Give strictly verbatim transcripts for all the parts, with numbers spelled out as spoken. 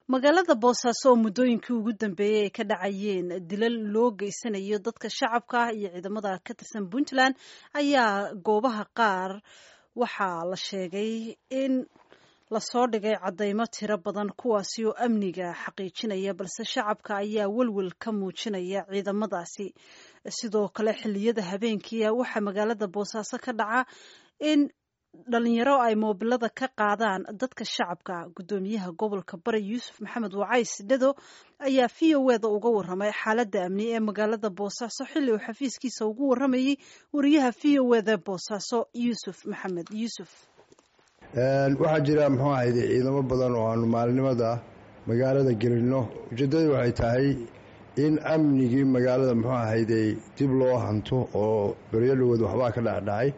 magaalada boosaaso oo muddooyinkii ugu dambeeyey ay ka dhacayeen dilal loo geysanayo dadka shacabka ah iyo ciidamada ka tirsan puntland ayaa goobaha qaar waxaa la sheegay in lasoo dhigay caddaymo tiro badan kuwaasi oo amniga xaqiijinaya balse shacabka ayaa welwel ka muujinaya ciidamadaasi sidoo kale xilliyada habeenkii waxaa magaalada boosaaso ka dhaca in dhalinyaro ay moobilada ka qaadaan dadka shacabka. Gudoomiyaha gobolka Bari Yuusuf Maxamed Wacays Dhado ayaa V O A da uga waramay xaaladda amni ee magaalada Boosaaso xilli uu xafiiskiisa ugu waramayay wariyaha V O A da Boosaaso Yuusuf Maxamed Yuusuf. Een waxa jira muxuu ahayd ciidamo badan oo aan maalinimada magaalada gelino ujeedadu waxay tahay in amnigii magaalada muxuu ahayd dib loo hanto oo bariyadooda waxba ka dhacay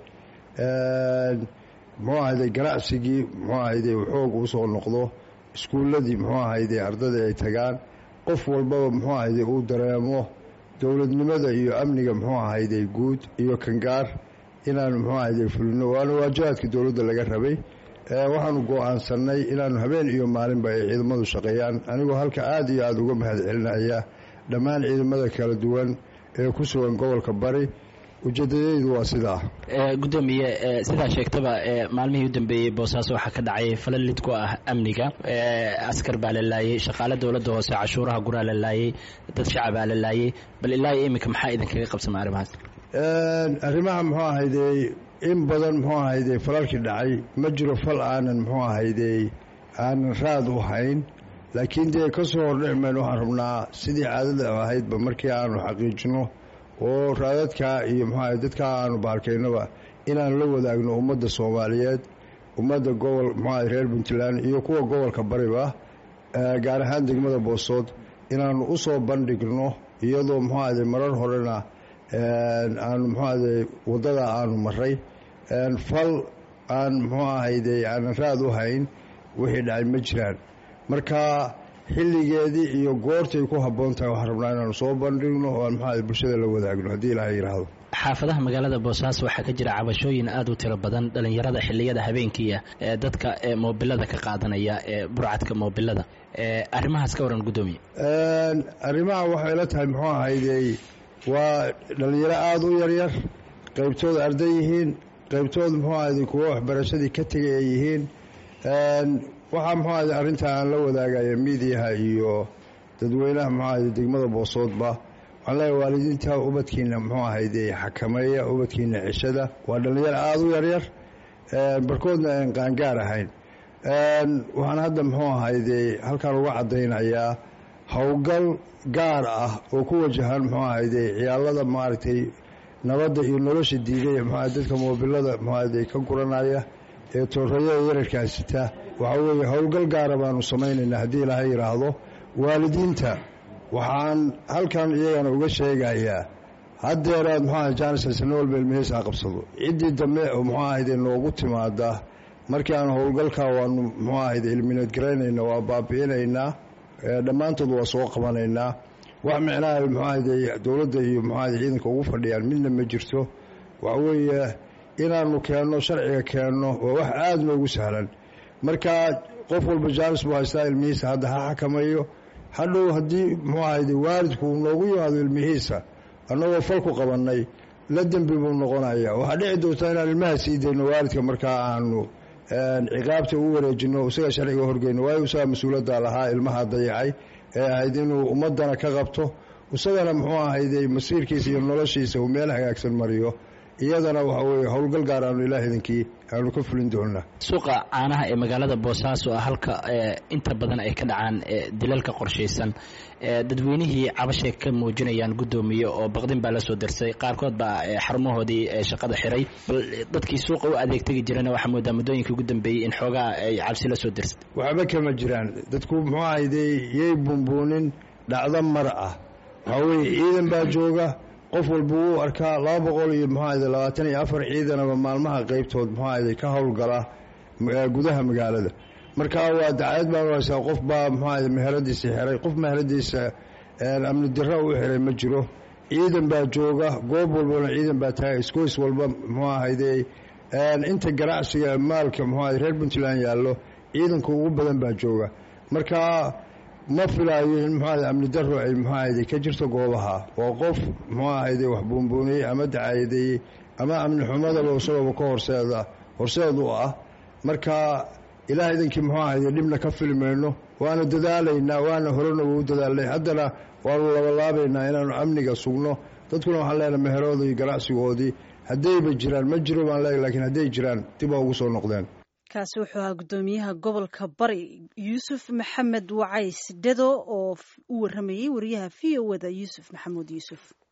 een muxuu ahayd ganacsigii muxuu ahayd xoog u soo noqdo iskuuladii muxuu ahayd ardada ay tagaan qof walba muxuu ahayd uu dareemo dawladnimada iyo amniga muxuu ahayd guud iyo kangaar inaan muxuu ahayd fulino waana waajibaadka dawladda laga rabay ee waxaan go'aansanay inaan habeen iyo maalin ba ciidamadu shaqeeyaan anigoo halka aad iyo aad uga mahadcelinaya dhammaan ciidamada kala duwan ee ku sugan gobolka Bari ujeedadaydu waa sidaa ee gudoomiye sida sheegtaba maalmihii u dambeeyay Boosaaso waxa ka dhacay falalid ku ah amniga ee askar baa la laayay shaqaale dawladda hoose cashuuraha guraa la laayay dad shacab baa la laayay bal ilaa imika maxaa idin kaga qabsamay arrimahaas een arrimaha muxuu ahayd in badan muxuu ahayd falalkii dhacay ma jiro fal aanan muxuu ahayd aan raad u hayn laakiin dee ka soo hornimeen waxaan rabnaa sidii caadada ahayd ba markii aanu xaqiijino oo raadadka iyo maxaa dadka aanu baalkeynaba inaan la wadaagno ummadda Soomaaliyeed ummadda gobol maxaa reer Puntland iyo kuwa gobolka Bariba gaar ahaan degmada Boosood inaan u soo bandhigno iyadoo maxaa marar horena een aan maxaa wadada aanu maray een fal aan maxaa ahaydee aan raad u hayn wixii dhacay ma jiraan marka xilligeedii iyo goortay ku haboon tahay wax rabnaa inaan soo bandhigno oo maxaa bulshada la wadaagno hadii ilaahay yiraahdo xaafadaha magaalada Boosaaso waxa ka jira cabashooyin aad u tiro badan dhalinyarada xilliyada habeenkii ee dadka ee moobilada ka qaadanaya ee burcadka moobilada ee arrimahaas ka waran gudoomiye een arrimaha waxay la tahay muxuu ahaydee waa dhalinyaro aad u yar yar qaybtooda arday yihiin qaybtooda muxuu ahaydee kuwa waxbarashadii ka tagay yihiin een waxa muxuu ahayd arinta aan la wadaagayo miidiyaha iyo dadweynaha muxuu ahayd degmada Boosoodba waxaan leeyahay waalidiinta ubadkiina muxuu ahayd xakameeya ubadkiina cishada waa dhalinyaro aad u yar yar ee barkoodna aan qaangaar ahayn een waxaan hadda muxuu ahayd halkaan uga cadeynayaa hawgal gaar ah oo ku wajahan muxuu ahayd ciyaalada maartay nabadda iyo nolosha diiday muxuu dadka moobilada muxuu ahayd ka guranaya ee toorayada yararkaasita waxa weeye hawlgal gaar ah baanu sameeynaa hadii ilaahay yiraahdo waalidiinta waxaan halkan iyagana uga sheegayaa hadeeraad maxaa jaanisay sanool beelmeesa qabsado cidii dambe oo maxaa ahayd noogu timaada markii aan hawlgalka waanu maxaa ahayd ilmineed gareynayna waa baabi'inaynaa dhamaantood waa soo qabanaynaa wax macnaheedu maxaa ahayd dawladda iyo maxaa ahayd ciidanka ugu fadhiyaan midna ma jirto waxa weeye inaanu keenno sharciga keenno waa wax aad noogu sahlan marka qof walba jaanis buu haystaa ilmihiisa hadda ha xakameeyo hadhow haddii muxuu ahayd waalidku noogu yimaado ilmihiisa annagoo falku qabanay la dembi buu noqonayaa waxaa dhici doonta inaan ilmaha sii dayno waalidka markaa aanu ciqaabta u wareejino isaga sharciga horgeyno waayo isaga mas-uuliyadda lahaa ilmaha dayacay ee ahayd inuu ummadana ka qabto isagana muxuu ahayd masiirkiisa iyo noloshiisa uu meel hagaagsan mariyo iyadana waxa weeye hawlgal gaar ah ilaahay idinkii aanu ka fulin doonaa suuqa caanaha ee magaalada Boosaaso halka inta badan ay ka dhacaan dilalka qorsheysan dadweynihii cabashay ka muujinayaan gudoomiye oo baqdin baa la soo dirsay qaarkood baa xarumahoodii shaqada xiray dadkii suuqa u adeegtay jirana waxa moodaa muddooyinkii ugu dambeeyay in xoogaa ay cabsi la soo dirsay waxba kama jiraan dadku muxuu ahayd yey bumbuunin dhacdo mar ah waxa weeye ciidan baa jooga qof walba uu arkaa laba boqol iyo muxuu ahayd labaatan iyo afar ciidanaba maalmaha qaybtood muxuu ahayd ka howlgala gudaha magaalada marka waa dacayad baan haysaa qof baa muxuu ahayd meheradiisa xiray qof meheradiisa amni darro u xiray ma jiro ciidan baa jooga goob walbana ciidan baa tahay iskoys walba muxuu ahayd inta ganacsiga maalka muxuu ahayd reer Puntland yaallo ciidanka ugu badan baa jooga marka ma filaayo in muxuu ahayd amni darro ay muxuu ahayd ka jirto goobaha waa qof muxuu ahayd wax buunbuuniyey ama dacaayadeeyey ama amni xumadaba isagooba ka horseeda horseed u ah marka ilaah idinkii muxuu ahayd dhibna ka filmayno waana dadaalaynaa waana horena wuu dadaalnay haddana waanu labalaabaynaa inaanu amniga sugno dadkuna waxaan leenahay meherooda iyo ganacsigoodii haddayba jiraan ma jiro baan leeyahay laakiin hadday jiraan dib waa ugu soo noqdeen kaasi wuxuu ahaa guddoomiyaha gobolka bari yuusuf maxamed wacays dedo oo u waramayey wariyaha v o da yuusuf maxamuud yuusuf